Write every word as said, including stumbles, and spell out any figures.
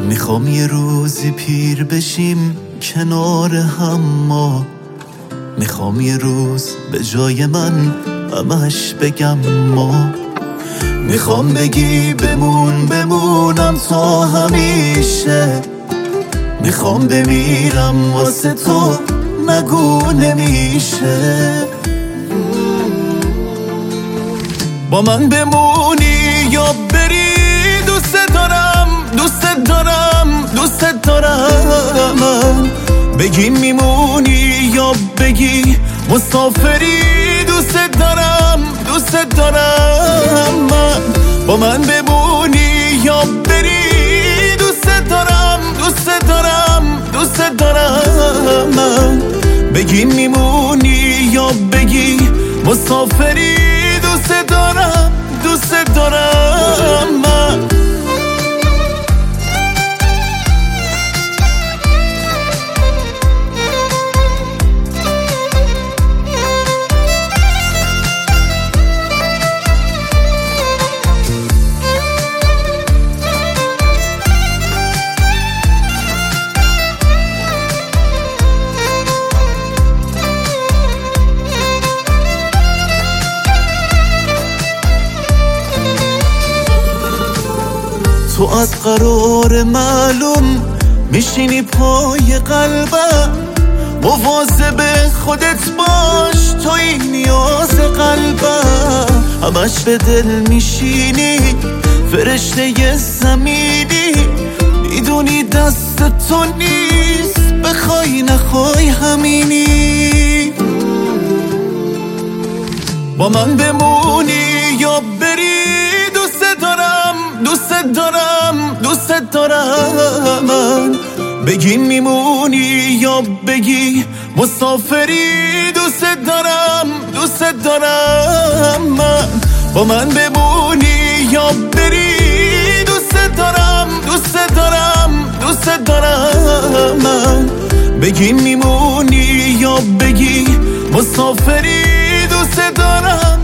میخوام یه روزی پیر بشیم کنار هم ما، میخوام یه روز به جای من همش بگم ما، میخوام بگی بمون بمونم تا همیشه، میخوام بمیرم واسه تو نگو نمیشه. با من بمونی یا بری دوست دارم دوست دارم دوست دارم، بگی میمونی یا بگی مسافری دوست دارم دوست دارم. من با من بمونی یا بری دوست دارم دوست دارم دوست دارم. من بگی میمونی یا بگی مسافری دوست دارم دوست دارم. من تو از قرار معلوم میشینی پای قلبم، مواظب خودت باش تو این نیاز قلبم، همش به دل میشینی فرشته زمینی، میدونی دست تو نیست بخوای نخوای همینی. با من بمونی یا بری دوست دارم دوست دارم دوست دارم. من بگی میمونی یا بگی مسافری دوست دارم دوست دارم. من با من بمونی یا بری دوست دارم دوست دارم دوست دارم. من بگی میمونی یا بگی مسافری دوست دارم